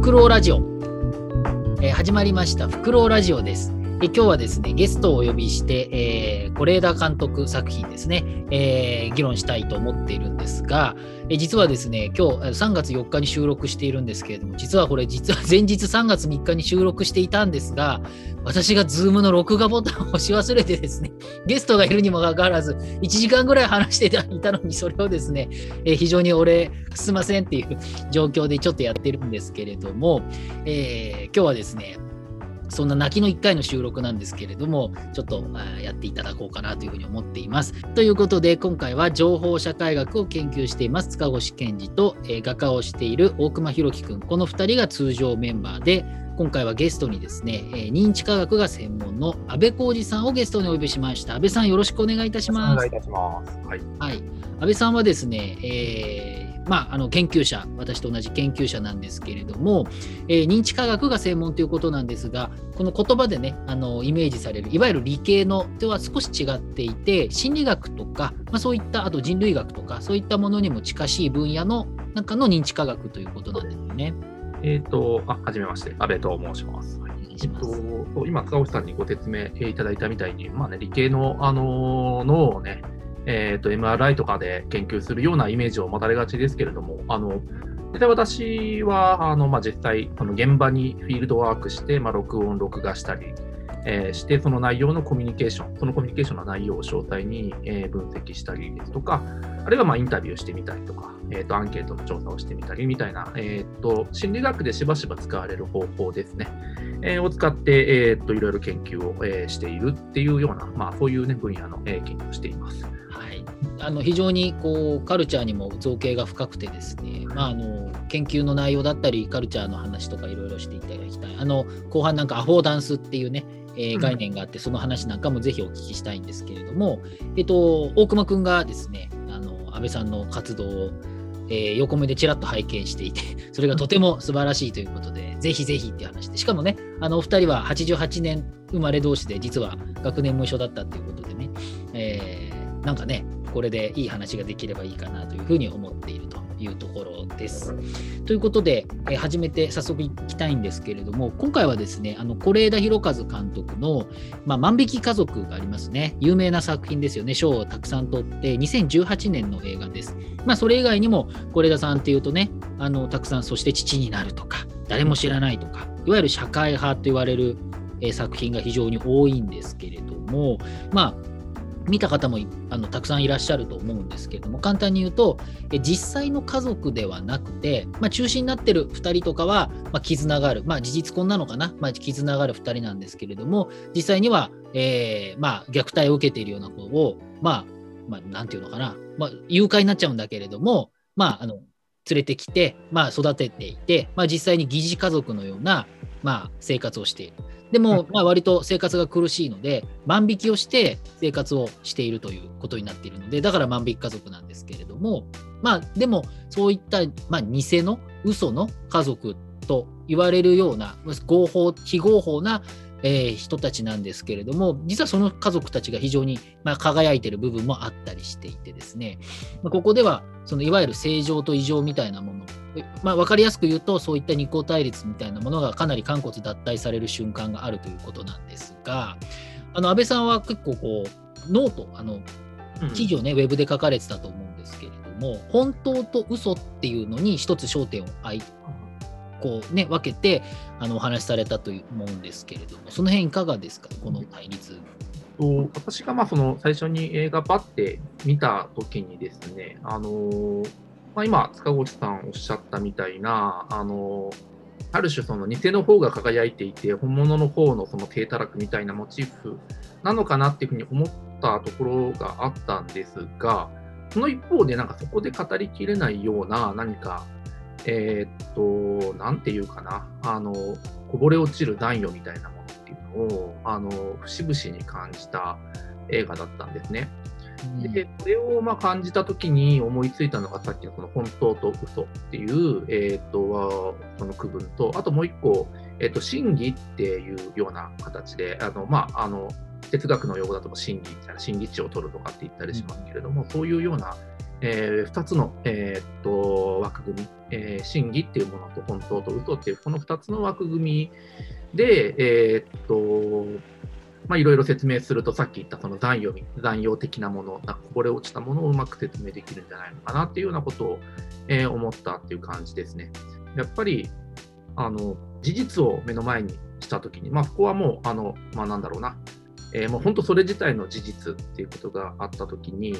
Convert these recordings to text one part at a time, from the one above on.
フクロウラジオ、始まりましたフクロウラジオです。今日はですねゲストをお呼びして、是枝監督作品ですね、議論したいと思っているんですが、実はですね今日3月4日に収録しているんですけれども、実は前日3月3日に収録していたんですが、私が Zoom の録画ボタンを押し忘れてですね、ゲストがいるにもかかわらず1時間ぐらい話していたのに、それをですね、非常にすいませんっていう状況でちょっとやってるんですけれども、今日はですねそんな泣きの1回の収録なんですけれども、ちょっとやっていただこうかなというふうに思っています。ということで、今回は情報社会学を研究しています塚越健二と、画家をしている大熊弘樹くん、この2人が通常メンバーで、今回はゲストにですね、認知科学が専門の安部浩二さんをゲストにお呼びしました。安部さん、よろしくお願いいたします。 お願いいたします。はい。 安部さんはですね、研究者、私と同じ研究者なんですけれども、認知科学が専門ということなんですが、この言葉でね、イメージされるいわゆる理系のとは少し違っていて、心理学とか、そういったあと人類学とかそういったものにも近しい分野の中の認知科学ということなんですよね。 はじめまして、安部と申します。今、塚越さんにご説明いただいたみたいに、理系の脳をね、MRI とかで研究するようなイメージを持たれがちですけれども、実際私は実際現場にフィールドワークして、録音録画したり、して、その内容のコミュニケーションの内容を詳細に、分析したりですとか、あるいはインタビューしてみたりとか、アンケートの調査をしてみたりみたいな、心理学でしばしば使われる方法ですね、を使って、いろいろ研究を、しているっていうような、そういう、分野の、研究をしています。 非常にカルチャーにも造詣が深くてですね、研究の内容だったりカルチャーの話とかいろいろしていただきたい。後半なんかアフォーダンスっていうね、概念があって、その話なんかもぜひお聞きしたいんですけれども、大熊くんがですね安部さんの活動を、横目でちらっと拝見していて、それがとても素晴らしいということで、ぜひぜひっていう話で、しかもねお二人は88年生まれ同士で、実は学年も一緒だったっていうことでね、なんかねこれでいい話ができればいいかなというふうに思っているというところです。ということで、始めて早速いきたいんですけれども、今回はですね是枝裕和監督の、万引き家族がありますね。有名な作品ですよね。賞をたくさん取って2018年の映画です。それ以外にも是枝さんっていうとねたくさん、そして父になるとか誰も知らないとか、いわゆる社会派と言われる、作品が非常に多いんですけれども、見た方もたくさんいらっしゃると思うんですけれども、簡単に言うと実際の家族ではなくて、中心になってる2人とかは、絆がある、事実婚なのかな、絆がある2人なんですけれども、実際には、虐待を受けているような子をなんていうのかな、誘拐になっちゃうんだけれども、連れてきて、育てていて、実際に疑似家族のような、生活をしている。でも、割と生活が苦しいので、万引きをして生活をしているということになっているので、だから万引き家族なんですけれども、でもそういった、偽の嘘の家族と言われるような非合法な人たちなんですけれども、実はその家族たちが非常に輝いている部分もあったりしていてですね、ここではそのいわゆる正常と異常みたいなもの、分かりやすく言うと、そういった二項対立みたいなものがかなり肝骨脱退される瞬間があるということなんですが、安部さんは結構ノート記事をねウェブで書かれてたと思うんですけれども、本当と嘘っていうのに一つ焦点を分けてお話しされたと思うんですけれども、その辺いかがですか、この対立。 私が最初に映画バッて見たときにですね、今塚越さんおっしゃったみたいなある種偽の方が輝いていて本物の方の低たらくみたいなモチーフなのかなっていうふうに思ったところがあったんですが、その一方でそこで語りきれないような何かなんていうかな、こぼれ落ちる男女みたいなものっていうのを節々に感じた映画だったんですね。でそれを感じたときに思いついたのが、さっきの本当と嘘っていう、その区分と、あともう一個、真偽っていうような形で、哲学の用語だと真偽みたいな、真偽値を取るとかって言ったりしますけれども、そういうような、 2つの、枠組み、真偽っていうものと本当と嘘っていうこの2つの枠組みで、いろいろ説明すると、さっき言ったその残用的なもの、こぼれ落ちたものをうまく説明できるんじゃないのかなっていうようなことを、思ったっていう感じですね。やっぱり事実を目の前にしたときに、ここはもうなんだろうな、もう本当それ自体の事実っていうことがあったときに、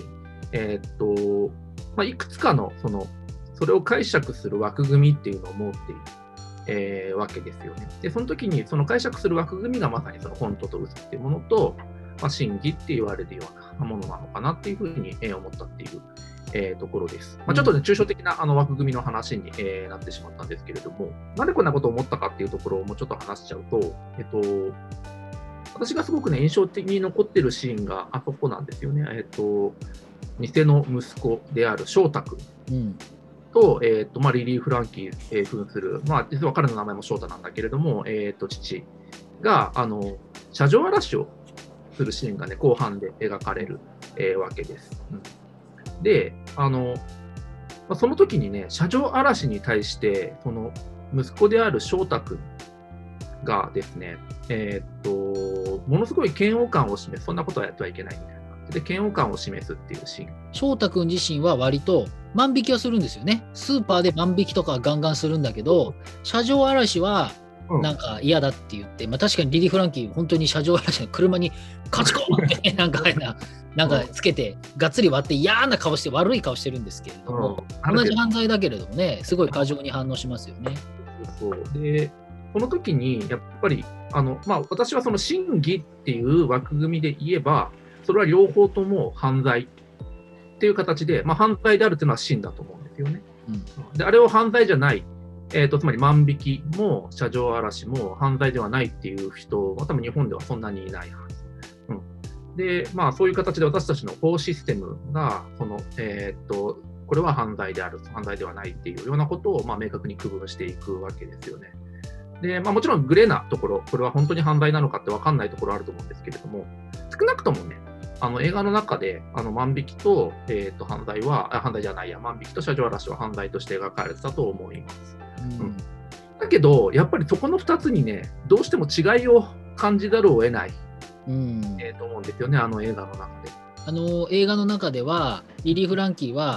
いくつかのそれを解釈する枠組みっていうのを持っている、わけですよね。で、その時にその解釈する枠組みがまさにその本当と嘘っていうものと、真偽って言われるようなものなのかなっていうふうに思ったっていうところです。ちょっとね、抽象的な枠組みの話になってしまったんですけれども、なんでこんなことを思ったかっていうところをもうちょっと話しちゃうと、私がすごくね、印象的に残ってるシーンがあそこなんですよね。偽の息子である翔太君と、リリー・フランキー、扮する、実は彼の名前も翔太なんだけれども、父が車上荒らしをするシーンがね、後半で描かれる、わけです。で、その時にね、車上荒らしに対して、その息子である翔太君がですね、ものすごい嫌悪感を示す、そんなことはやってはいけないみたいな感じで、嫌悪感を示すっていうシーン。 翔太君自身は割と万引きはするんですよね。スーパーで万引きとかガンガンするんだけど、車上荒らしはなんか嫌だって言って、確かにリリー・フランキー、本当に車上荒らしの車にカチコーンって、なんかつけて、がっつり割って嫌な顔して、悪い顔してるんですけれども、同じ犯罪だけれどもね、すごい過剰に反応しますよね。 そうで、この時にやっぱり私はその真偽っていう枠組みで言えば、それは両方とも犯罪っていう形で、犯罪であるっていうのは真だと思うんですよね。であれを犯罪じゃない、つまり万引きも車上荒らしも犯罪ではないっていう人は多分日本ではそんなにいないはず。で、そういう形で私たちの法システムがこれは犯罪である、犯罪ではないっていうようなことを明確に区分していくわけですよね。で、もちろんグレーなところ、これは本当に犯罪なのかって分かんないところあると思うんですけれども、少なくともね、映画の中で万引きと、犯罪じゃないや、万引きと車上荒らしは犯罪として描かれてたと思います。だけど、やっぱりそこの2つにね、どうしても違いを感じざるを得ない、と思うんですよね、映画の中で。 映画の中では、リリー・フランキーは、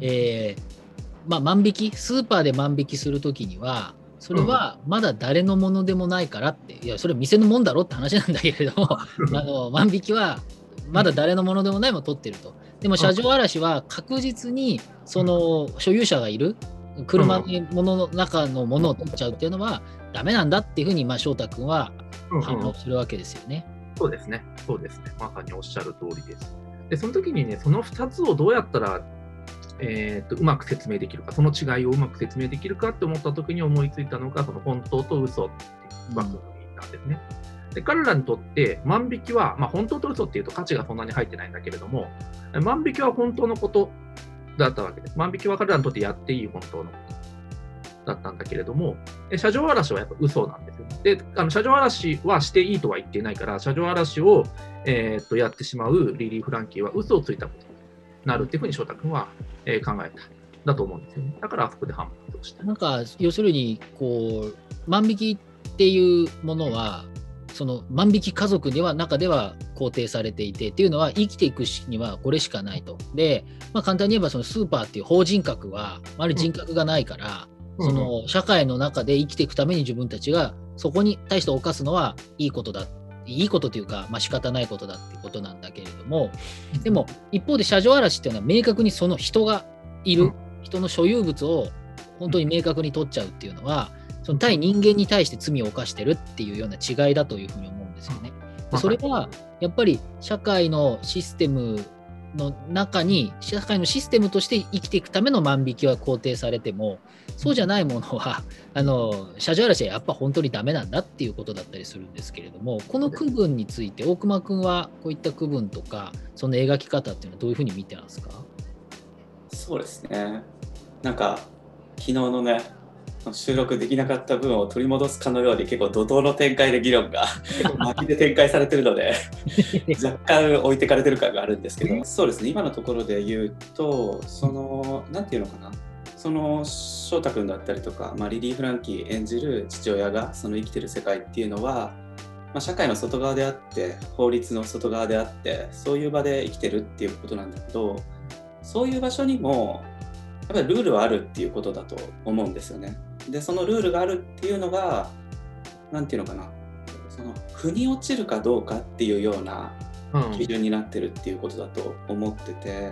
万引き、スーパーで万引きするときには、それはまだ誰のものでもないからって、いや、それは店のもんだろって話なんだけれども、万引きはまだ誰のものでもないものを取ってると。でも車上荒らしは確実にその所有者がいる車のものの中のものを取っちゃうっていうのはダメなんだっていうふうに翔太君は反応するわけですよね。 そうですね。まさにおっしゃる通りです。で、その時にね、その2つをどうやったらうまく説明できるか、その違いをうまく説明できるかって思った時に思いついたのが、その本当と嘘っていう枠組みなんですね。で、彼らにとって万引きは、本当と嘘っていうと価値がそんなに入ってないんだけれども、万引きは本当のことだったわけです。万引きは彼らにとってやっていい本当のことだったんだけれども、車上荒らしはやっぱ嘘なんですよね。で、車上荒らしはしていいとは言っていないから、車上荒らしを、やってしまうリリー・フランキーは嘘をついたことになるっていうふうに翔太君は、考えただと思うんですよね。だからあそこで反発をした。 要するに万引きっていうものはその万引き家族では中では肯定されていてっていうのは生きていくにはこれしかないと。で、簡単に言えばそのスーパーっていう法人格は人格がないから、その社会の中で生きていくために自分たちがそこに対して犯すのはいいことだ。いいことというか、仕方ないことだっていうことなんだけれども、でも一方で車上荒らしっていうのは明確にその人がいる、人の所有物を本当に明確に取っちゃうっていうのは、その対人間に対して罪を犯してるっていうような違いだというふうに思うんですよね。でそれはやっぱり社会のシステムの中に、社会のシステムとして生きていくための万引きは肯定されても、そうじゃないものは車上荒らしはやっぱ本当にダメなんだっていうことだったりするんですけれども、この区分について大熊君はこういった区分とかその描き方っていうのはどういうふうに見てますか？ そうですね、なんか昨日のね収録できなかった分を取り戻すかのように結構怒涛の展開で議論が巻きで展開されてるので若干置いてかれてる感があるんですけど、そうですね、今のところで言うとなんていうのかな、翔太君だったりとか、リリー・フランキー演じる父親が生きてる世界っていうのは、社会の外側であって法律の外側であってそういう場で生きてるっていうことなんだけど、そういう場所にもやっぱりルールはあるっていうことだと思うんですよね。でそのルールがあるっていうのがなんていうのかな、腑に落ちるかどうかっていうような基準になってるっていうことだと思ってて、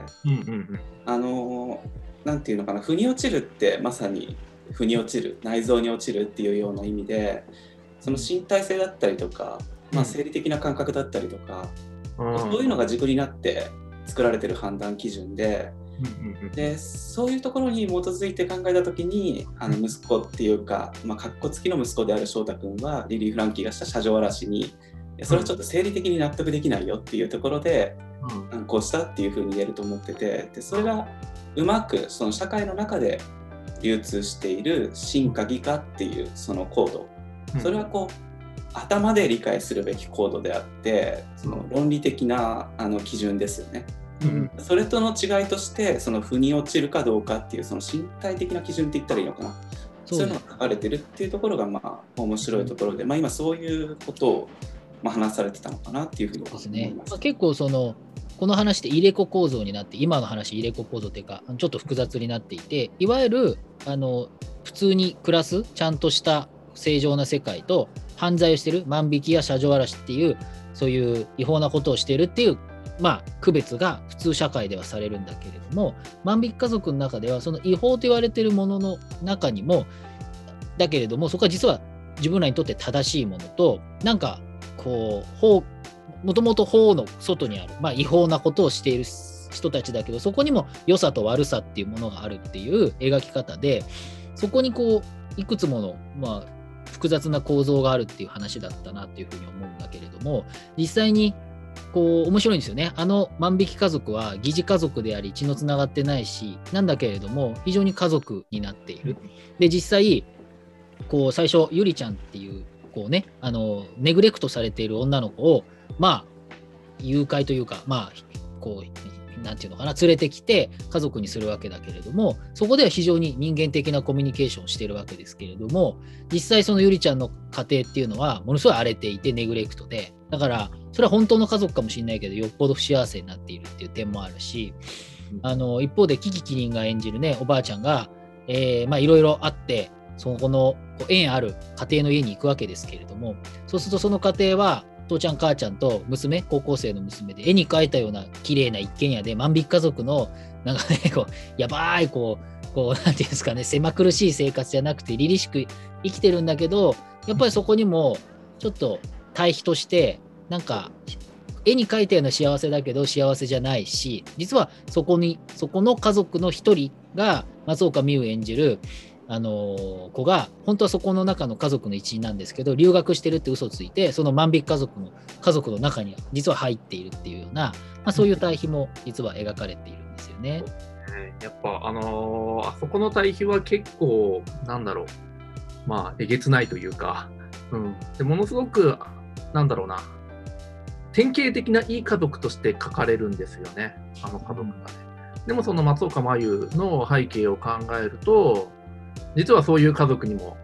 なんていうのかな、腑に落ちるってまさに腑に落ちる、内臓に落ちるっていうような意味で、その身体性だったりとか、生理的な感覚だったりとか、そういうのが軸になって作られてる判断基準で、そういうところに基づいて考えたときに息子っていうか、かっこつきの息子である翔太君はリリー・フランキーがした車上荒らしに、それはちょっと生理的に納得できないよっていうところで、こうしたっていうふうに言えると思ってて、でそれがうまくその社会の中で流通している真か偽かっていうそのコード、それは頭で理解するべきコードであって、その論理的な基準ですよね。それとの違いとして腑に落ちるかどうかっていうその身体的な基準って言ったらいいのかな、そういうのが書かれてるっていうところが面白いところで、今そういうことを話されてたのかなっていうふうに思いますね。 結構この話って入れ子構造になって、今の話入れ子構造っていうかちょっと複雑になっていて、いわゆる普通に暮らすちゃんとした正常な世界と、犯罪をしている万引きや車上荒らしっていうそういう違法なことをしているっていう区別が普通社会ではされるんだけれども、万引き家族の中ではその違法と言われているものの中にもだけれども、そこは実は自分らにとって正しいものと、なんかもともと法の外にある、違法なことをしている人たちだけど、そこにも良さと悪さっていうものがあるっていう描き方で、そこにいくつもの、複雑な構造があるっていう話だったなっていうふうに思うんだけれども、実際に面白いんですよね。万引き家族は疑似家族であり血のつながってないし、なんだけれども非常に家族になっている。で実際最初ゆりちゃんっていうネグレクトされている女の子を誘拐というかなんていうのかな、連れてきて家族にするわけだけれども、そこでは非常に人間的なコミュニケーションをしているわけですけれども、実際そのゆりちゃんの家庭っていうのはものすごい荒れていてネグレクトで、だからそれは本当の家族かもしれないけどよっぽど不幸せになっているっていう点もあるし、一方でキキキリンが演じるねおばあちゃんがいろいろあってその縁ある家庭の家に行くわけですけれども、そうするとその家庭は父ちゃん母ちゃんと娘、高校生の娘で絵に描いたような綺麗な一軒家で、万引き家族のなんかねやばいなんていうんですかね、狭苦しい生活じゃなくて凛々しく生きてるんだけど、やっぱりそこにもちょっと対比としてなんか絵に描いたような幸せだけど幸せじゃないし、実はそこの家族の一人が松岡美優演じる子が本当はそこの中の家族の一員なんですけど、留学してるって嘘ついてその万引き家族の中には実は入っているっていうような、そういう対比も実は描かれているんですよね。 やっぱあそこの対比は結構えげつないというか、でものすごく典型的ないい家族として描かれるんですよね、家族がね。でもその松岡茉優の背景を考えると、実はそういう家族にも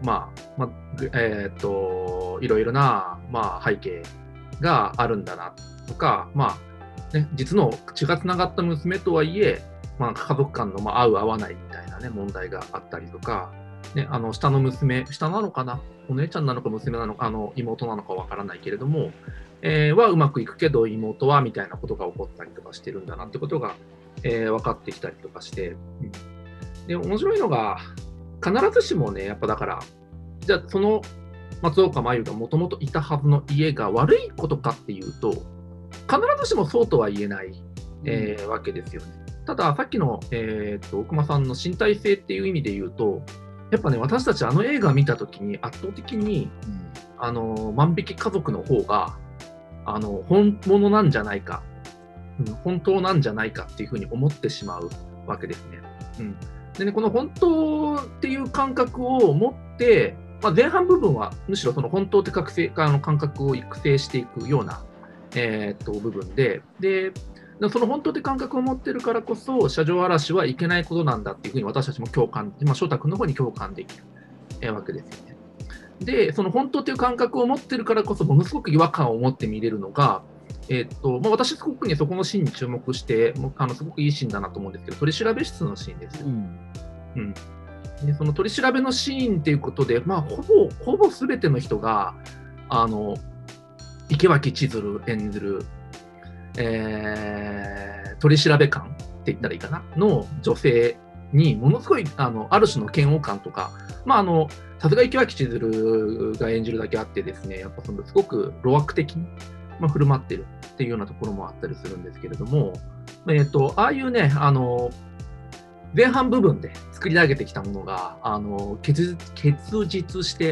いろいろな背景があるんだなとか、実の血がつながった娘とはいえ、家族間の合う合わないみたいなね問題があったりとか、下の娘、下なのかな、お姉ちゃんなのか娘なのか妹なのかわからないけれども、はうまくいくけど妹はみたいなことが起こったりとかしてるんだなってことが、分かってきたりとかして、で面白いのが必ずしもね、やっぱだからじゃあその松岡茉優がもともといたはずの家が悪いことかっていうと、必ずしもそうとは言えない、わけですよね。たださっきの、大熊さんの身体性っていう意味で言うと、やっぱね、私たち映画見たときに圧倒的に、万引き家族の方が本物なんじゃないか、本当なんじゃないかっていうふうに思ってしまうわけですね。 でね、この本当っていう感覚を持って、前半部分はむしろその本当って感覚を育成していくような、部分で、その本当って感覚を持ってるからこそ、車上荒らしはいけないことなんだっていうふうに私たちも共感、翔太君の方に共感できる、わけですよね。で、その本当っていう感覚を持ってるからこそ、ものすごく違和感を持って見れるのが、私、すごくね、そこのシーンに注目して、すごくいいシーンだなと思うんですけど、取り調べ室のシーンですよ。でその取り調べのシーンっていうことで、ほぼ全ての人が、池脇千鶴演じる、取り調べ官って言ったらいいかなの女性にものすごいある種の嫌悪感とか、さすが池脇千鶴が演じるだけあってですね、やっぱすごく路悪的に、振る舞ってるっていうようなところもあったりするんですけれども、ああいうね、前半部分で作り上げてきたものが結実して、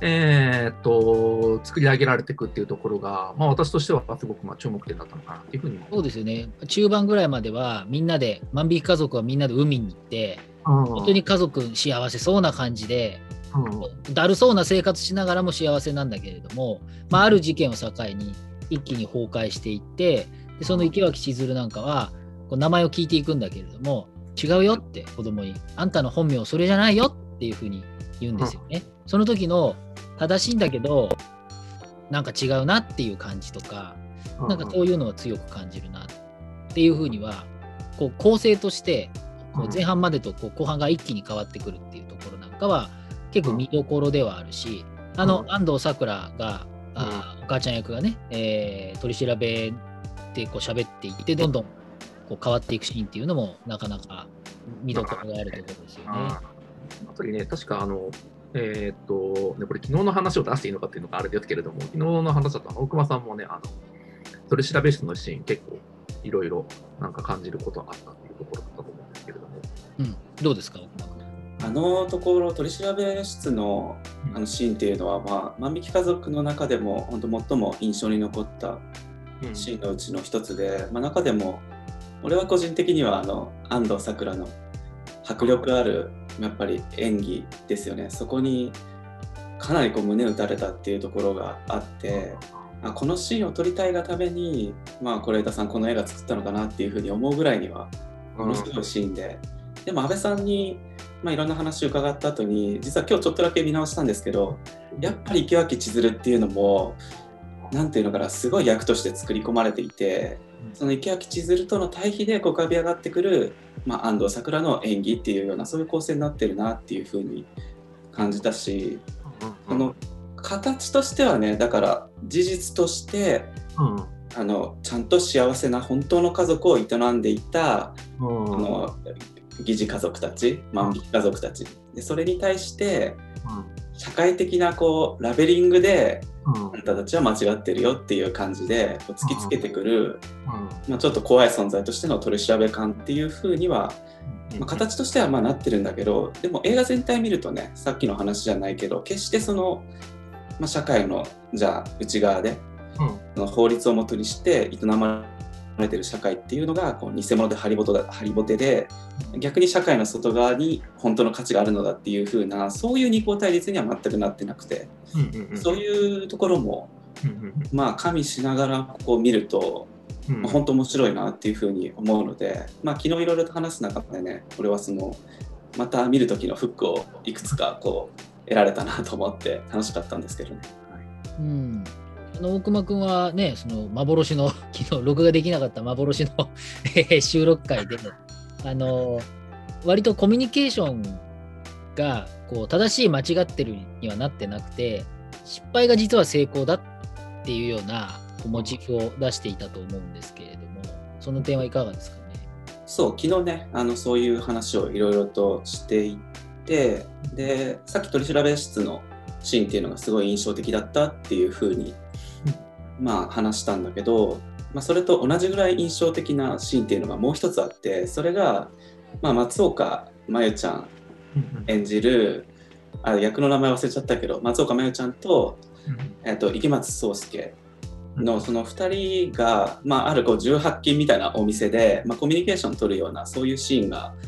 作り上げられていくっていうところが、私としてはすごく注目点だったのかなっていうふうにも。 そうですよね。中盤ぐらいまではみんなで、万引き家族はみんなで海に行って、本当に家族幸せそうな感じで、だるそうな生活しながらも幸せなんだけれども、ある事件を境に一気に崩壊していって、でその池脇千鶴なんかはこう名前を聞いていくんだけれども、違うよって子供に、あんたの本名それじゃないよっていうふうに言うんですよね。その時の正しいんだけどなんか違うなっていう感じとか、なんかそういうのを強く感じるなっていうふうには、こう構成としてこう前半までとこう後半が一気に変わってくるっていうところなんかは結構見どころではあるし、安藤サクラがお母ちゃん役がね、取り調べでこう喋っていってどんどんこう変わっていくシーンっていうのもなかなか見どころがあるところですよね。 あとにね、確かこれ昨日の話を出していいのかっていうのがあれですけれども、昨日の話だと大熊さんもね、取り調べ室のシーン結構いろいろなんか感じることあったっていうところだと思うんですけれども、 どうですか、大熊君。 ところ取り調べ室のシーンっていうのは、万引き家族の中でも本当最も印象に残ったシーンのうちの一つで、中でも俺は個人的には安藤サクラの迫力あるやっぱり演技ですよね。そこにかなりこう胸打たれたっていうところがあって、このシーンを撮りたいがために是枝さんこの映画作ったのかなっていうふうに思うぐらいにはものすごいシーンで、でも安倍さんにいろんな話を伺った後に実は今日ちょっとだけ見直したんですけど、やっぱり池脇千鶴っていうのもなんていうのかな、すごい役として作り込まれていて、その池脇千鶴との対比でこう浮かび上がってくる、安藤サクラの演技っていうようなそういう構成になってるなっていうふうに感じたし、その形としてはね、だから事実として、ちゃんと幸せな本当の家族を営んでいた、疑似家族たち、万引き家族たちで、それに対して、社会的なこうラベリングで、あんたたちは間違ってるよっていう感じでこう突きつけてくる、ちょっと怖い存在としての取り調べ官っていう風には、形としてはなってるんだけど、でも映画全体見るとね、さっきの話じゃないけど、決してその、社会のじゃあ内側で、その法律をもとにして営まれてる社会っていうのがこう偽物でハリボテで、逆に社会の外側に本当の価値があるのだっていう風な、そういう二項対立には全くなってなくて、そういうところも加味しながらこう見ると、本当面白いなっていう風に思うので、昨日いろいろと話す中でね、これはそのまた見る時のフックをいくつかこう得られたなと思って楽しかったんですけどね。 大熊君はね、その幻の昨日録画できなかった幻の収録会で割とコミュニケーションがこう正しい間違ってるにはなってなくて、失敗が実は成功だっていうようなモチーフを出していたと思うんですけれども、その点はいかがですかね。 そう、昨日ね、そういう話をいろいろとしていて、でさっき取り調べ室のシーンっていうのがすごい印象的だったっていうふうに話したんだけど、それと同じぐらい印象的なシーンっていうのがもう一つあって、それが、松岡茉優ちゃん演じる、役の名前忘れちゃったけど、松岡茉優ちゃんと、池松壮亮のその2人が、あるこう18金みたいなお店で、コミュニケーションを取るようなそういうシーンが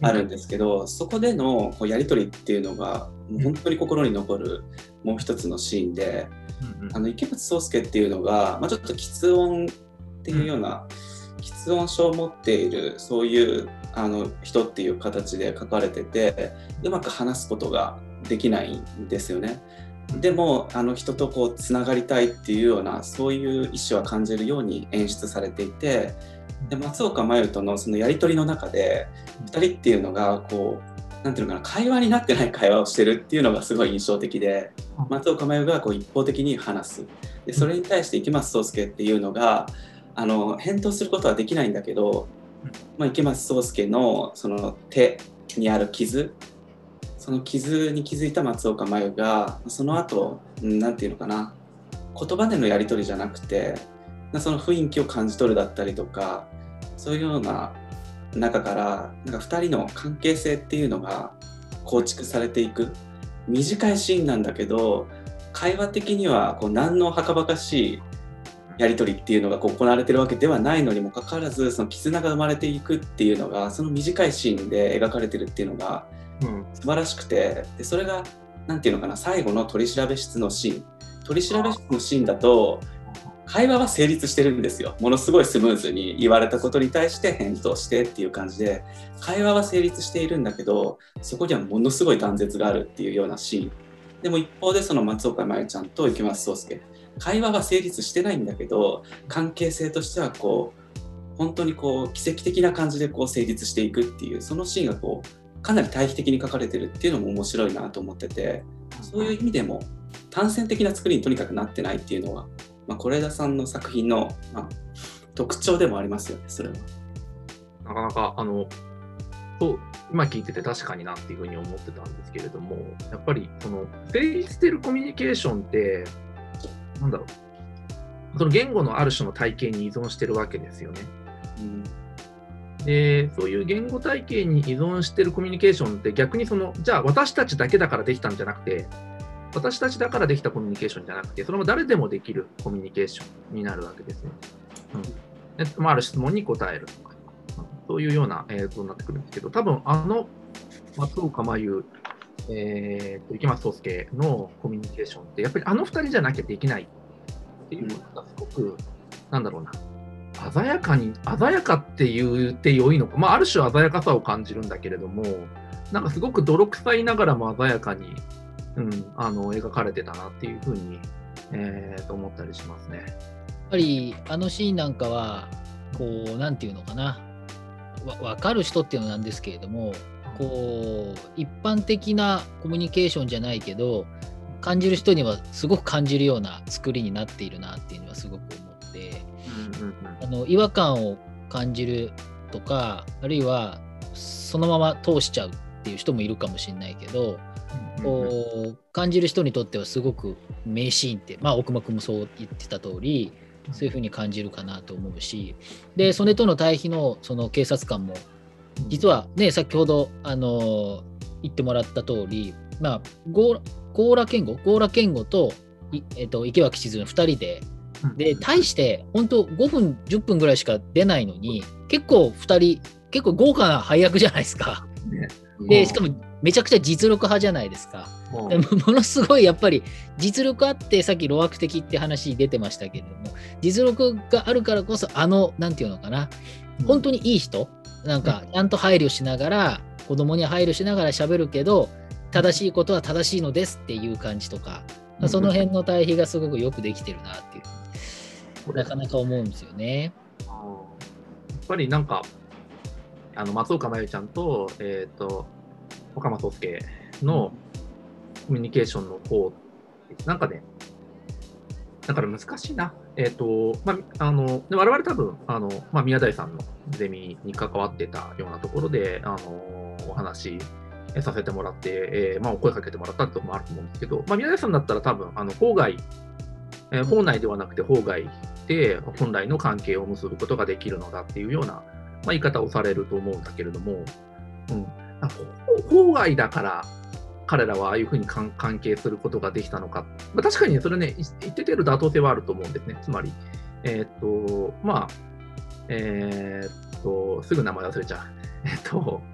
あるんですけど、そこでのこうやり取りっていうのがもう本当に心に残るもう一つのシーンで、池松壮亮っていうのが、ちょっと喫音っていうような、喫音症を持っているそういう人っていう形で書かれてて、うまく話すことができないんですよね。でも人とこうつながりたいっていうようなそういう意思は感じるように演出されていて、で松岡茉優とのそのやり取りの中で2人っていうのがこうなんていうのかな、会話になってない会話をしてるっていうのがすごい印象的で、松岡茉優がこう一方的に話す。でそれに対して池松壮亮っていうのが返答することはできないんだけど、池松壮亮のその手にある傷、その傷に気づいた松岡茉優がその後なんていうのかな、言葉でのやり取りじゃなくてその雰囲気を感じ取るだったりとか、そういうような中からなんか2人の関係性っていうのが構築されていく短いシーンなんだけど、会話的にはこう何のはかばかしいやり取りっていうのが行われてるわけではないのにもかかわらず、その絆が生まれていくっていうのがその短いシーンで描かれてるっていうのが素晴らしくて、でそれがなんていうのかな、最後の取り調べ室のシーン、取り調べ室のシーンだと会話は成立してるんですよ。ものすごいスムーズに言われたことに対して返答してっていう感じで会話は成立しているんだけど、そこにはものすごい断絶があるっていうようなシーンでも、一方でその松岡茉優ちゃんと池松壮亮、会話は成立してないんだけど関係性としてはこう本当にこう奇跡的な感じでこう成立していくっていう、そのシーンがこうかなり対比的に書かれてるっていうのも面白いなと思ってて、そういう意味でも単線的な作りにとにかくなってないっていうのは、是枝さんの作品の、特徴でもありますよね。それはなかなかそう今聞いてて確かになっていうふうに思ってたんですけれども、やっぱりその成立してるコミュニケーションってなんだろう、その言語のある種の体系に依存してるわけですよね。でそういう言語体系に依存してるコミュニケーションって逆にじゃあ私たちだけだからできたんじゃなくて、私たちだからできたコミュニケーションじゃなくて、それも誰でもできるコミュニケーションになるわけですね。ある質問に答えるとか、そういうような映像になってくるんですけど、多分松岡茉優、池松壮亮のコミュニケーションってやっぱり2人じゃなきゃできないっていうことがすごく、なんだろうな、鮮やかって言って良いのか、ある種鮮やかさを感じるんだけれども、なんかすごく泥臭いながらも鮮やかに、描かれてたなっていうふうに、思ったりしますね。 やっぱりシーンなんかはこうなんていうのかな、分かる人っていうのなんですけれども、こう一般的なコミュニケーションじゃないけど感じる人にはすごく感じるような作りになっているなっていうのはすごく思って、違和感を感じるとか、あるいはそのまま通しちゃうっていう人もいるかもしれないけど、こう感じる人にとってはすごく名シーンって、奥間君もそう言ってた通りそういう風に感じるかなと思うし、でそれとの対比のその警察官も実はね、先ほど言ってもらった通り、強羅健吾と、池脇千鶴の2人で対して本当5分10分ぐらいしか出ないのに結構2人結構豪華な配役じゃないですか。でしかもめちゃくちゃ実力派じゃないですか。ものすごいやっぱり実力あって、さっき路悪的って話出てましたけれども、実力があるからこそなんていうのかな、本当にいい人、なんかちゃんと配慮しながら、子供に配慮しながら喋るけど正しいことは正しいのですっていう感じとか、その辺の対比がすごくよくできてるなっていうなかなか思うんですよね。 やっぱりなんか松岡茉優ちゃんと岡間壮亮のコミュニケーションの方、なんかね、だから難しいな。我々多分宮台さんのゼミに関わってたようなところでお話させてもらって、お声かけてもらったってところもあると思うんですけど、宮台さんだったら多分法内ではなくて法外で本来の関係を結ぶことができるのだっていうような、言い方をされると思うんだけれども、法外だから彼らはああいうふうに関係することができたのか、確かにそれね、一定程度妥当性はあると思うんですね。つまり、すぐ名前忘れちゃう。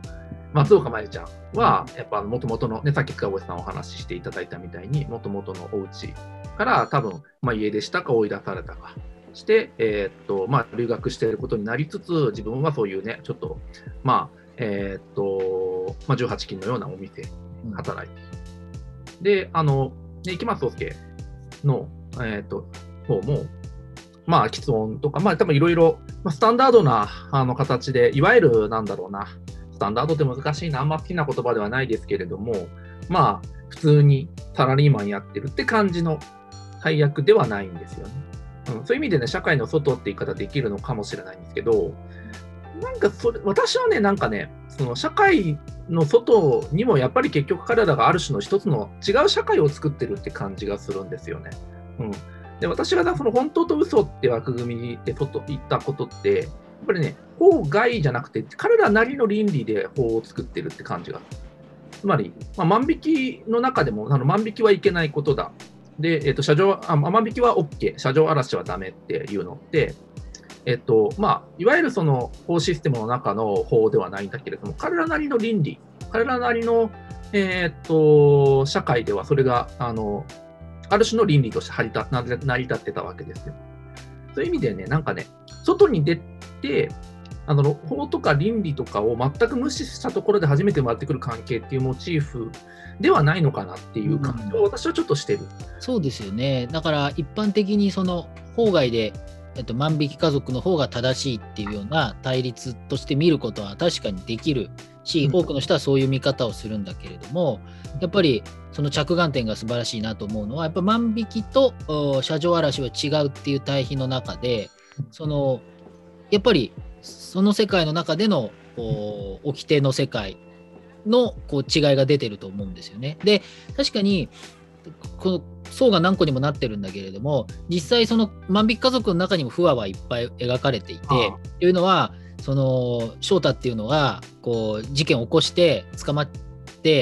松岡茉優ちゃんは、やっぱもともとの、ね、さっき塚越さんお話ししていただいたみたいに、もともとのお家から多分、家出したか追い出されたかして、留学していることになりつつ、自分はそういうね、ちょっと、18金のようなお店で働いて、で、池松壮亮の、方も、喫音とか、多分いろいろ、スタンダードな形で、いわゆる、なんだろうな、スタンダードって難しいな、あんま好きな言葉ではないですけれども、普通にサラリーマンやってるって感じの大役ではないんですよね。そういう意味でね、社会の外って言い方できるのかもしれないんですけど、私はね、その社会の外にもやっぱり結局彼らがある種の一つの違う社会を作ってるって感じがするんですよね。で、私がその本当と嘘って枠組みで言ったことって、やっぱりね、法外じゃなくて、彼らなりの倫理で法を作ってるって感じが。つまり、万引きの中でも、万引きはいけないことだ。で、万引きは OK、車上荒らしはダメっていうのって、いわゆるその法システムの中の法ではないんだけれども、彼らなりの倫理、彼らなりの、社会ではそれが、ある種の倫理として成り立ってたわけですよ。そういう意味でね、外に出て、法とか倫理とかを全く無視したところで初めて生まれてくる関係っていうモチーフではないのかなっていう感じを私はちょっとしてる。 そうですよね。だから一般的にその法外で、万引き家族の方が正しいっていうような対立として見ることは確かにできるし、多くの人はそういう見方をするんだけれども、やっぱりその着眼点が素晴らしいなと思うのは、やっぱ万引きと車上荒らしは違うっていう対比の中で、やっぱりその世界の中での掟の世界の違いが出てると思うんですよね。で、確かにこの層が何個にもなってるんだけれども、実際その万引き家族の中にも不和はいっぱい描かれていて、というのはその翔太っていうのが事件を起こして捕まって、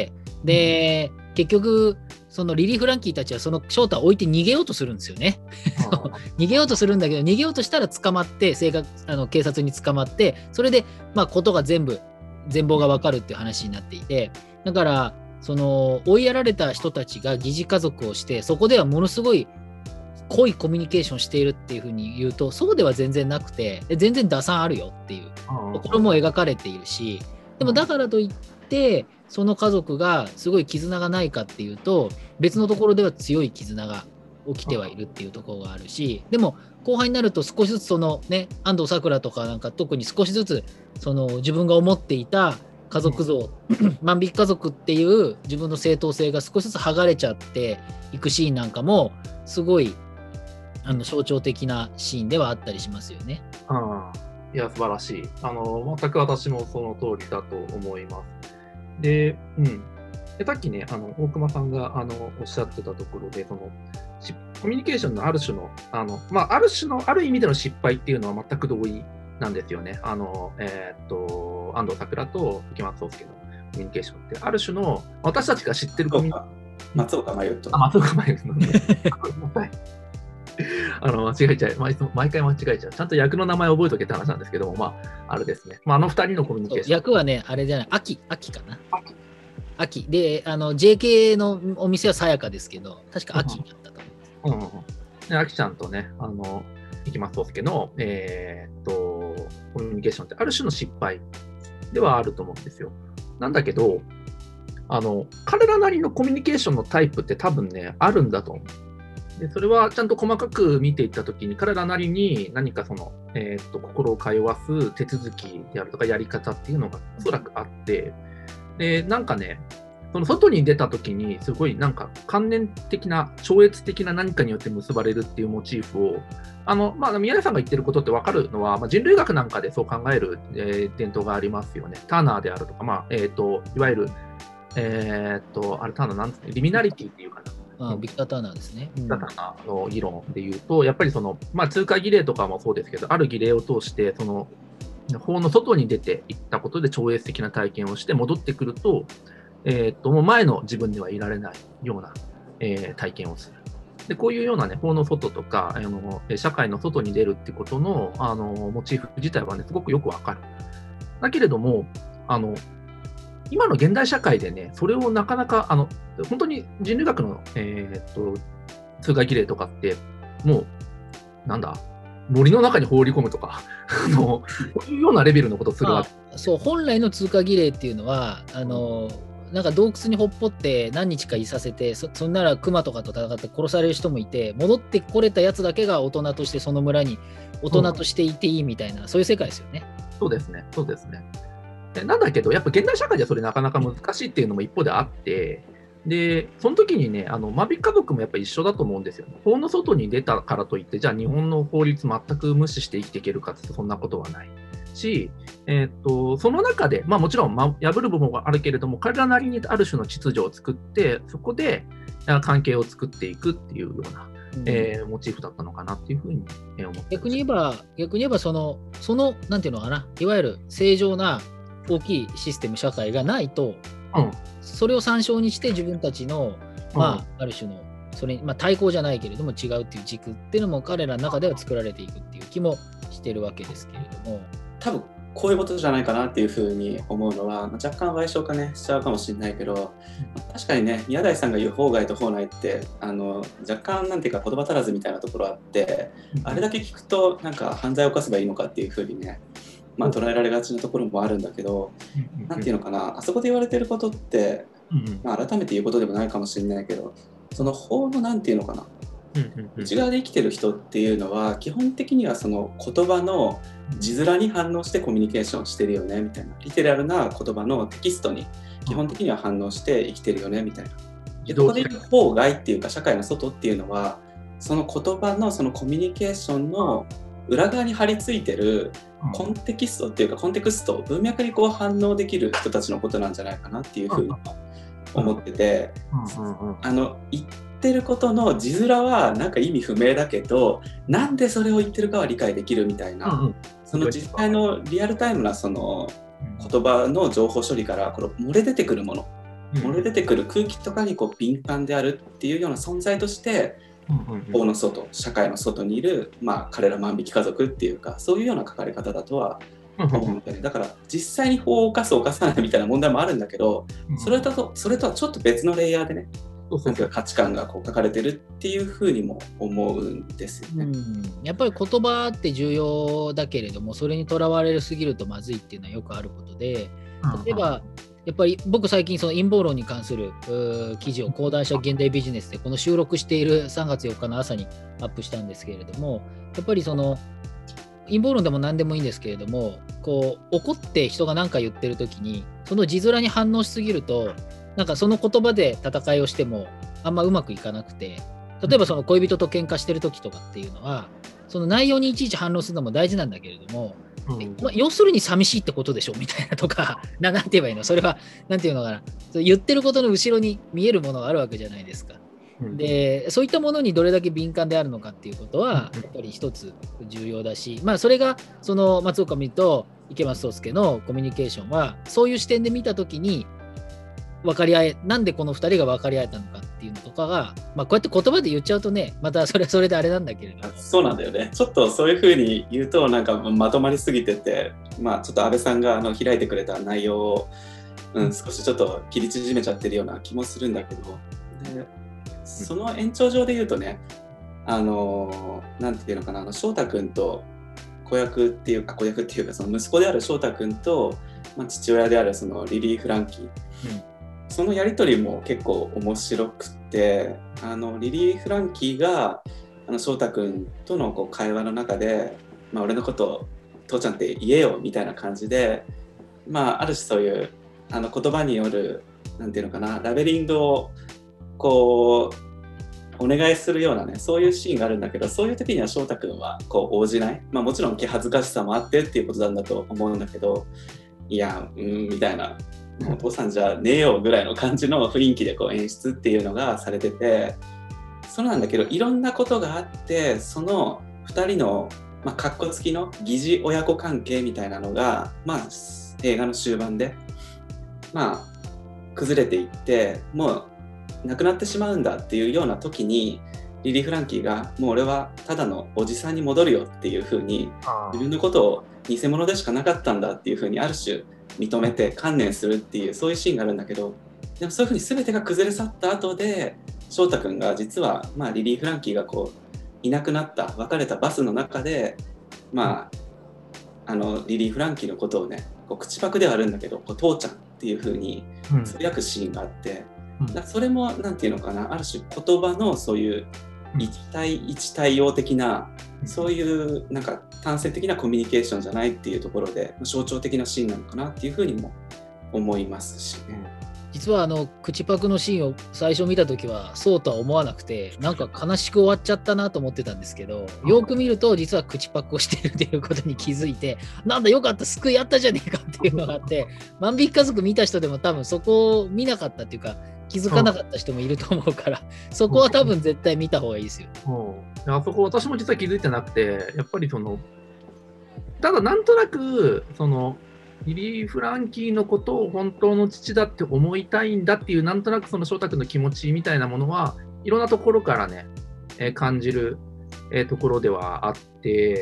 で、結局そのリリー・フランキーたちはその翔太を置いて逃げようとするんですよね。逃げようとするんだけど、逃げようとしたら捕まって警察に捕まって、それでことが全貌が分かるっていう話になっていて、だからその追いやられた人たちが疑似家族をして、そこではものすごい濃いコミュニケーションしているっていうふうに言うと、そうでは全然なくて、全然打算あるよっていうところも描かれているし、でもだからといってその家族がすごい絆がないかっていうと、別のところでは強い絆が起きてはいるっていうところがあるし、でも後半になると少しずつそのね、安藤サクラとかなんか特に少しずつその自分が思っていた家族像、万引き家族っていう自分の正当性が少しずつ剥がれちゃっていくシーンなんかもすごい象徴的なシーンではあったりしますよね。 いや、素晴らしい。全く私もその通りだと思います。で、さっきね、大熊さんがおっしゃってたところで、そのコミュニケーションのある種の、ある意味での失敗っていうのは全く同意なんですよね。安藤サクラと池松壮亮のコミュニケーションって、ある種の私たちが知ってるコミュニケーション。 松岡茉優と。 松岡茉優のね。間違えちゃう。毎回間違えちゃう。ちゃんと役の名前覚えとけって話なんですけども、あれですね。二人のコミュニケーション。 役はね、あれじゃない、秋かな。秋。で、JK のお店はさやかですけど、確か秋だったと思います。 秋ちゃんとね、池松壮亮の、コミュニケーションってある種の失敗ではあると思うんですよ。なんだけど、彼らなりのコミュニケーションのタイプって多分ね、あるんだと思う。でそれはちゃんと細かく見ていったときに、彼らなりに何かその、心を通わす手続きであるとかやり方っていうのがおそらくあって、でその外に出たときにすごい関連的な超越的な何かによって結ばれるっていうモチーフを宮根さんが言ってることって分かるのは、人類学なんかでそう考える、伝統がありますよね。ターナーであるとか、いわゆるあれターナーなんですかね、リミナリティっていうかな。 ビクター・ターナーですね。 ビクター・ターナーの議論でいうと、やっぱりその、通過儀礼とかもそうですけど、ある儀礼を通して、その法の外に出ていったことで超越的な体験をして戻ってくると、もう前の自分ではいられないような、体験をする。でこういうような、法の外とか社会の外に出るってことの、モチーフ自体はね、すごくよくわかる。だけれども、 今の現代社会でね、それをなかなか本当に人類学の、通過儀礼とかって、もう、なんだ、森の中に放り込むとか、そういうようなレベルのことをするわけ。 そう、本来の通過儀礼っていうのは、なんか洞窟にほっぽって何日かいさせて、そんなら熊とかと戦って殺される人もいて、戻ってこれたやつだけが大人としてその村に大人としていていいみたいな、そういう世界ですよね。 そうですね、そうですね。なんだけど、やっぱ現代社会ではそれなかなか難しいっていうのも一方であって、で、その時にね、万引き家族もやっぱ一緒だと思うんですよね。法の外に出たからといって、じゃあ日本の法律全く無視して生きていけるかってそんなことはないし、その中で、もちろん、破る部分はあるけれども、彼らなりにある種の秩序を作って、そこで関係を作っていくっていうような、モチーフだったのかなっていうふうに思ってます。 逆に言えばその、なんていうのかな、いわゆる正常な大きいシステム、社会がないと、それを参照にして自分たちの、ある種の、それに、対抗じゃないけれども違うっていう軸っていうのも彼らの中では作られていくっていう気もしてるわけですけれども。 多分こういうことじゃないかなっていうふうに思うのは、若干賠償化ねしちゃうかもしれないけど、確かにね、宮台さんが言う法外と法内って若干なんていうか言葉足らずみたいなところあって、あれだけ聞くとなんか犯罪を犯せばいいのかっていうふうにね、捉えられがちなところもあるんだけど、なんていうのかな、あそこで言われてることって、改めて言うことでもないかもしれないけど、その法のなんていうのかな、内側で生きてる人っていうのは基本的にはその言葉の字面に反応してコミュニケーションしてるよねみたいな、リテラルな言葉のテキストに基本的には反応して生きてるよねみたいな。でここで言う法外っていうか社会の外っていうのは、その言葉のそのコミュニケーションの裏側に張り付いてるコンテキストっていうかコンテクスト、文脈にこう反応できる人たちのことなんじゃないかなっていうふうに思ってて、言ってることの字面はなんか意味不明だけど、なんでそれを言ってるかは理解できるみたいな、その実際のリアルタイムなその言葉の情報処理からこれ漏れ出てくるもの、漏れ出てくる空気とかにこう敏感であるっていうような存在として法の外、社会の外にいる、彼ら万引き家族っていうか、そういうような書かれ方だとは思うんだよね。だから実際に法を犯す犯さないみたいな問題もあるんだけど、それとはちょっと別のレイヤーでね、なんか価値観がこう書かれてるっていうふうにも思うんですよね。 やっぱり言葉って重要だけれども、それにとらわれすぎるとまずいっていうのはよくあることで、例えばやっぱり僕最近その陰謀論に関する記事を講談社現代ビジネスでこの収録している3月4日の朝にアップしたんですけれども、やっぱりその陰謀論でも何でもいいんですけれども、こう怒って人が何か言ってる時にその字面に反応しすぎると、なんかその言葉で戦いをしてもあんまうまくいかなくて、例えばその恋人と喧嘩してる時とかっていうのは、その内容にいちいち反応するのも大事なんだけれども、要するに寂しいってことでしょみたいなとか、なんて言えばいいの、それはなんていうのかな、言ってることの後ろに見えるものがあるわけじゃないですか。で、そういったものにどれだけ敏感であるのかっていうことはやっぱり一つ重要だし、それがその松岡美と池松壮亮のコミュニケーションはそういう視点で見たときに分かり合え、なんでこの2人が分かり合えたのかっていうのとかが、こうやって言葉で言っちゃうとね、またそれはそれであれなんだけれども。 そうなんだよね。ちょっとそういうふうに言うとなんかまとまりすぎてて、ちょっと安倍さんが開いてくれた内容を、少しちょっと切り縮めちゃってるような気もするんだけど、でその延長上で言うとね、なんていうのかな、翔太君と子役っていうかその息子である翔太君と、父親であるそのリリー・フランキー、そのやり取りも結構面白くて、リリー・フランキーが翔太君とのこう会話の中で、俺のことを父ちゃんって言えよみたいな感じで、ある種そういう言葉によるなんていうのかな、ラベリングをこうお願いするようなね、そういうシーンがあるんだけど、そういう時には翔太君はこう応じない、もちろん気恥ずかしさもあってっていうことなんだと思うんだけど、いやみたいな、お父さんじゃねえよぐらいの感じの雰囲気でこう演出っていうのがされてて、そうなんだけどいろんなことがあって、その2人のかっこつきの疑似親子関係みたいなのが、映画の終盤で崩れていって、もうなくなってしまうんだっていうような時に、リリー・フランキーがもう俺はただのおじさんに戻るよっていう風に、自分のことを偽物でしかなかったんだっていう風にある種認めて観念するっていうそういうシーンがあるんだけど、でもそういうふうに全てが崩れ去った後で翔太君が実は、リリー・フランキーがこういなくなった別れたバスの中で、リリー・フランキーのことをねこう口パクではあるんだけどこう父ちゃんっていうふうにつぶやくシーンがあって、それもなんていうのかな、ある種言葉のそういう一対一対応的な、そういうなんか単線的なコミュニケーションじゃないっていうところで象徴的なシーンなのかなっていうふうにも思いますしね。 実は口パクのシーンを最初見たときはそうとは思わなくて、なんか悲しく終わっちゃったなと思ってたんですけど、よく見ると実は口パクをしているということに気づいて、なんだよかった救いあったじゃねえかっていうのがあって、万引き家族見た人でも多分そこを見なかったっていうか気づかなかった人もいると思うから、そこは多分絶対見た方がいいですよ。 あそこ私も実は気づいてなくて、やっぱりただなんとなくリリー・フランキーのことを本当の父だって思いたいんだっていう、なんとなくその翔太君の気持ちみたいなものはいろんなところからね、感じる、ところではあって、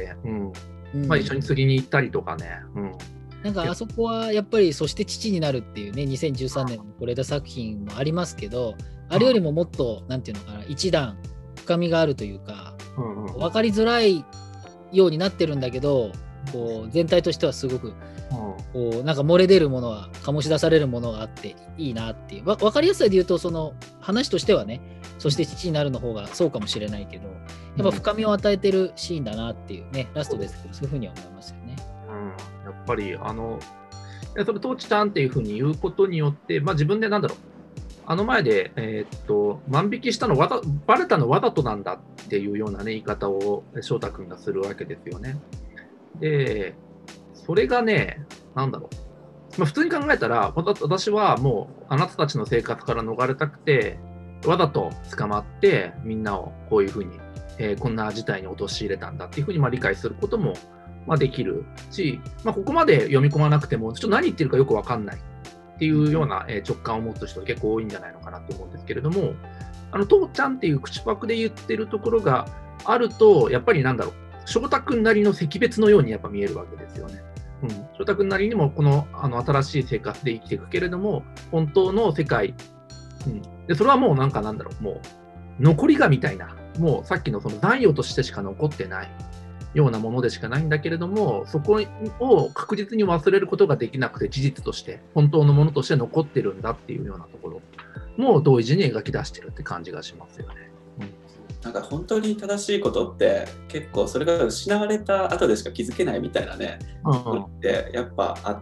一緒に釣りに行ったりとかね、 なんかあそこはやっぱりそして父になるっていうね、2013年の是枝作品もありますけど、あれよりももっとなんていうのかな、一段深みがあるというか、分かりづらいようになってるんだけど、こう全体としてはすごくこうなんか漏れ出るものは醸し出されるものがあっていいなっていう、分かりやすさで言うとその話としてはね、そして父になるの方がそうかもしれないけど、やっぱ深みを与えてるシーンだなっていうね、ラストですけど、そういうふうには思いますよね。 やっぱりそれ父ちゃんっていうふうに言うことによって、自分で前で、万引きしたのバレたのわざとなんだっていうような、ね、言い方を翔太君がするわけですよね。で、それがね、普通に考えたら、私はもうあなたたちの生活から逃れたくて、わざと捕まってみんなをこういうふうに、こんな事態に陥れたんだっていうふうに理解することもできるし、ここまで読み込まなくても、ちょっと何言ってるかよく分かんないっていうような直感を持つ人が結構多いんじゃないのかなと思うんですけれども、父ちゃんっていう口パクで言ってるところがあると、やっぱり翔太君なりの惜別のようにやっぱ見えるわけですよね。翔太君なりにもこの新しい生活で生きていくけれども、本当の世界、でそれはもうもう残りがみたいな、もうさっきのその残余としてしか残ってないようなものでしかないんだけれども、そこを確実に忘れることができなくて、事実として本当のものとして残ってるんだっていうようなところも同時に描き出してるって感じがしますよね。 なんか本当に正しいことって結構それが失われた後でしか気づけないみたいなね、ってやっぱあって、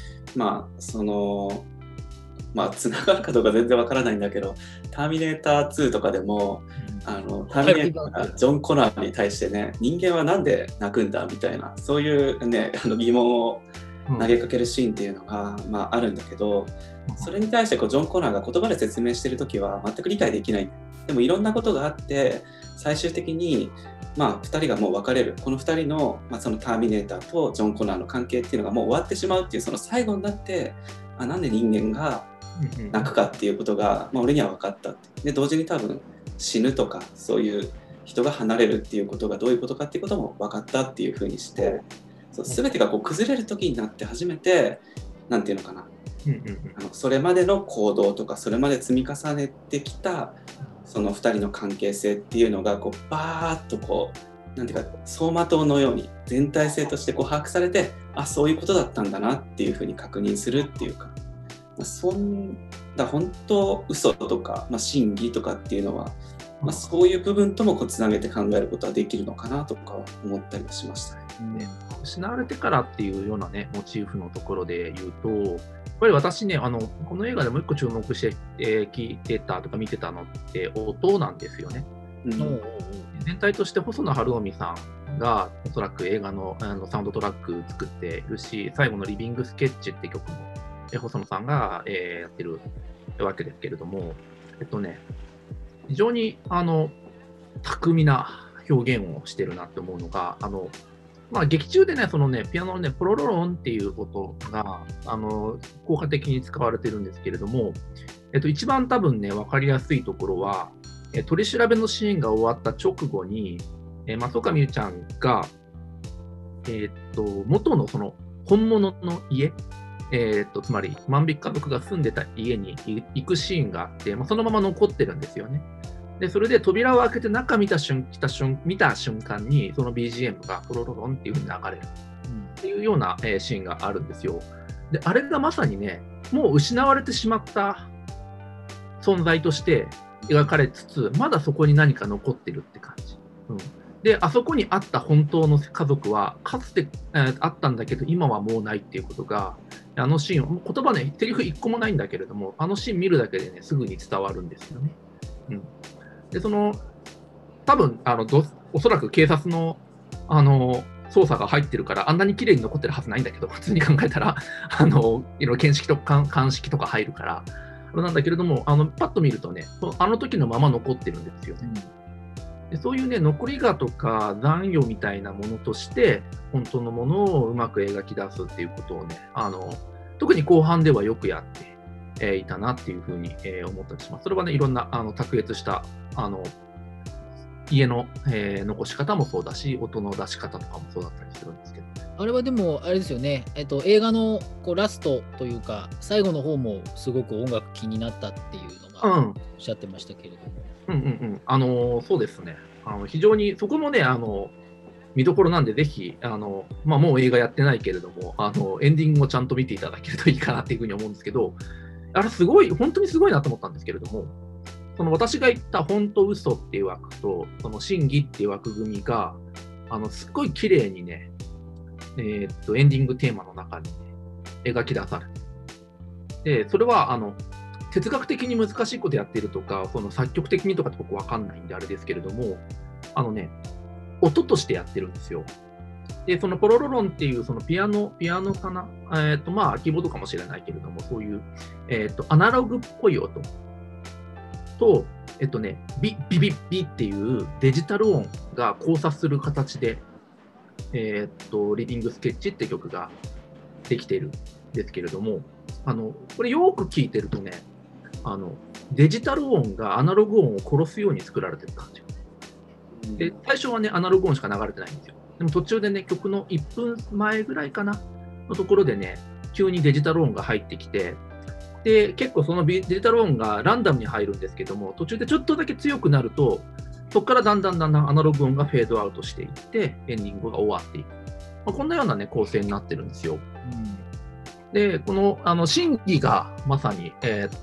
つながるかどうか全然わからないんだけど、ターミネーター2とかでもターミネーターがジョン・コナーに対してね、人間はなんで泣くんだみたいな、そういうね疑問を投げかけるシーンっていうのが、あるんだけど、それに対してジョン・コナーが言葉で説明してるときは全く理解できない。でもいろんなことがあって最終的に2人がもう別れる、この2人の、そのターミネーターとジョン・コナーの関係っていうのがもう終わってしまうっていう、その最後になってなんで人間が泣くかっていうことが、俺には分かったって。で同時に多分死ぬとかそういう人が離れるっていうことがどういうことかっていうことも分かったっていうふうにして、全てが崩れる時になって初めてなんていうのかな、それまでの行動とかそれまで積み重ねてきたその2人の関係性っていうのがバーッとなんていうか走馬灯のように全体性として把握されて、そういうことだったんだなっていうふうに確認するっていうか、本当嘘とか、真偽とかっていうのは、そういう部分ともつなげて考えることはできるのかなとか思ったりしましたね。 失われてからっていうようなねモチーフのところで言うと、やっぱり私ねこの映画でもう一個注目して、聞いてたとか見てたのって音なんですよね。全体として細野晴臣さんがおそらく映画の、サウンドトラック作っているし、最後のリビングスケッチって曲も細野さんが、やってるわけですけれども、非常に巧みな表現をしてるなって思うのが、劇中でね、ピアノのね、ポロロロンっていう音が効果的に使われてるんですけれども、一番多分ね、分かりやすいところは、取り調べのシーンが終わった直後に、松岡美優ちゃんが、元のその本物の家、 つまり万引き家族が住んでた家に行くシーンがあって、そのまま残ってるんですよね。でそれで扉を開けて中見た瞬間にその BGM がポロロロンっていう風に流れるっていうようなシーンがあるんですよ。であれがまさにね、もう失われてしまった存在として描かれつつ、まだそこに何か残ってるって感じ。であそこにあった本当の家族はかつて、あったんだけど今はもうないっていうことが、あのシーン、言葉ね、セリフ一個もないんだけれども、あのシーン見るだけでね、すぐに伝わるんですよね。で多分おそらく警察の捜査が入ってるから、あんなに綺麗に残ってるはずないんだけど、普通に考えたらいろいろ鑑識とか入るから、なんだけれども、パッと見るとね、あの時のまま残ってるんですよね。でそういうね、残りがとか残余みたいなものとして、本当のものをうまく描き出すっていうことをね、特に後半ではよくやっていたなっていうふうに思ったりします。それはね、いろんな卓越した家の残し方もそうだし、音の出し方とかもそうだったりするんですけど。 あれはでも、あれですよね、映画のラストというか、最後の方もすごく音楽気になったっていうのがおっしゃってましたけれども。そうですね。非常にそこもね、見どころなんで、ぜひ、もう映画やってないけれども、エンディングをちゃんと見ていただけるといいかなっていうふうに思うんですけど、あれすごい、本当にすごいなと思ったんですけれども、私が言った本当嘘っていう枠と、真偽っていう枠組みが、すっごい綺麗にね、エンディングテーマの中に、ね、描き出される。で、それは、哲学的に難しいことやってるとか、作曲的にとかって僕わかんないんであれですけれども、音としてやってるんですよ。で、そのポロロロンっていうピアノかな、キーボードかもしれないけれども、そういう、アナログっぽい音と、ビビビビっていうデジタル音が交差する形で、リビングスケッチって曲ができているんですけれども、これよく聞いてるとね、デジタル音がアナログ音を殺すように作られてる感じ。で、最初はね、アナログ音しか流れてないんですよ。でも途中でね、曲の1分前ぐらいかなのところでね、急にデジタル音が入ってきて、で、結構そのデジタル音がランダムに入るんですけども、途中でちょっとだけ強くなると、そこからだんだんアナログ音がフェードアウトしていって、エンディングが終わっていく。こんなようなね、構成になってるんですよ。で、この、真偽がまさに、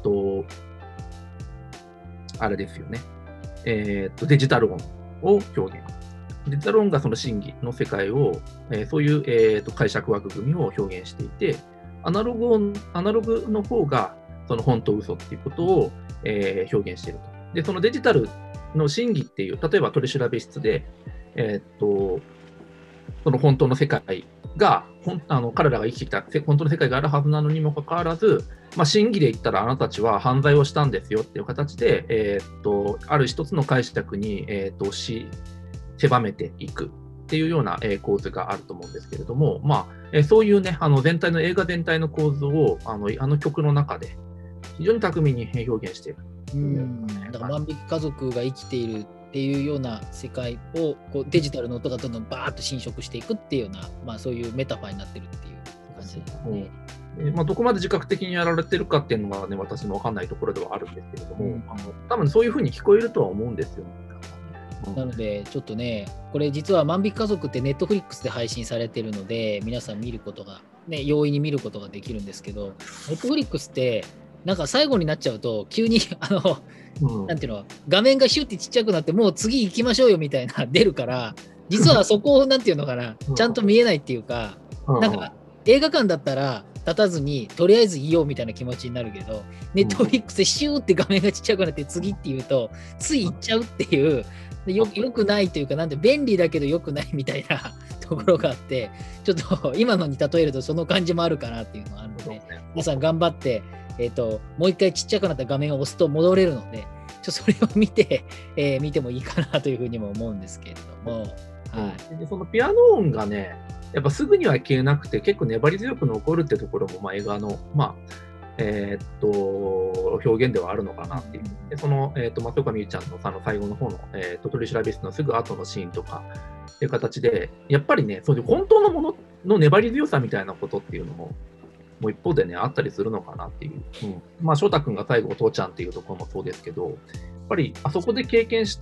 あれですよね。デジタル音を表現。デジタル音がその真偽の世界を、そういう、解釈枠組みを表現していて、アナログの方がその本当嘘っていうことを、表現していると。で、そのデジタルの真偽っていう、例えば取調室で、その本当の世界が、彼らが生きてきた本当の世界があるはずなのにもかかわらず、真偽で言ったらあなたたちは犯罪をしたんですよっていう形で、ある一つの解釈に、狭めていくっていうような構図があると思うんですけれども、そういうね、映画全体の構図をあの曲の中で非常に巧みに表現している。 だから万引き家族が生きているっていうような世界をデジタルの音がどんどんバーッと侵食していくっていうような、そういうメタファーになってるっていう感じですね。 どこまで自覚的にやられてるかっていうのはね、私も分かんないところではあるんですけれども、多分そういうふうに聞こえるとは思うんですよね。 なのでちょっとね、これ実は万引き家族ってネットフリックスで配信されてるので、皆さん見ることがね、容易に見ることができるんですけど、ネットフリックスってなんか最後になっちゃうと急になんていうの、画面がシュッてちっちゃくなって、もう次行きましょうよみたいな出るから、実はそこをなんていうのかな、ちゃんと見えないっていうか、なんか映画館だったら立たずにとりあえずいようみたいな気持ちになるけど、ネットフリックスでシューって画面がちっちゃくなって次っていうとつい行っちゃうっていう、よくないというか、なんで便利だけどよくないみたいなところがあって、ちょっと今のに例えるとその感じもあるかなっていうのがあるので、皆さん頑張ってもう一回ちっちゃくなった画面を押すと戻れるので、それを見てもいいかなというふうにも思うんですけれども、 でそのピアノ音がね、やっぱすぐには消えなくて、結構粘り強く残るってところも、映画の、表現ではあるのかなっていう。でその、松岡美優ちゃんの最後の方の、取調室のすぐ後のシーンとかっていう形で、やっぱりね、そういう本当のものの粘り強さみたいなことっていうのも、 もう一方でね、あったりするのかなっていう。まあ、翔太君が最後、お父ちゃんっていうところもそうですけど、やっぱりあそこで経験した、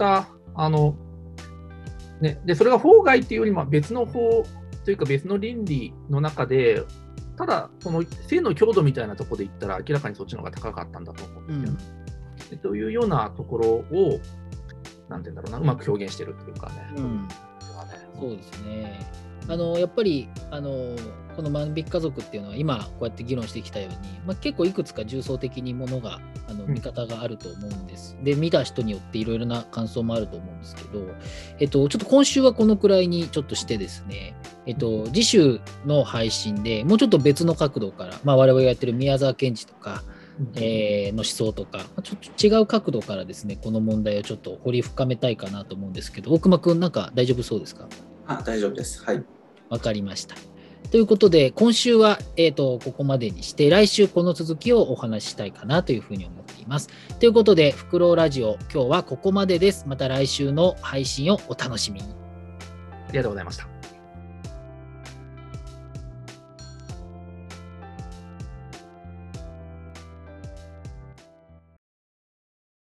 で、それが法外っていうよりも別の法というか別の倫理の中で、ただ、その性の強度みたいなところで言ったら、明らかにそっちの方が高かったんだと思うんですよね。というようなところを、なんて言うんだろうな、うまく表現してるっていうかね。 そうですね。やっぱりこの万引き家族っていうのは今こうやって議論してきたように、結構いくつか重層的にものが見方があると思うんです。で、見た人によっていろいろな感想もあると思うんですけど、ちょっと今週はこのくらいにちょっとしてですね、次週の配信でもうちょっと別の角度から、我々がやってる宮沢賢治とか、の思想とか、ちょっと違う角度からですね、この問題をちょっと掘り深めたいかなと思うんですけど、大熊くんなんか大丈夫そうですか？ 大丈夫です。はい。 わかりました。ということで、今週は、ここまでにして、来週この続きをお話ししたいかなというふうに思っています。ということで、フクロウラジオ、今日はここまでです。また来週の配信をお楽しみに。 ありがとうございました。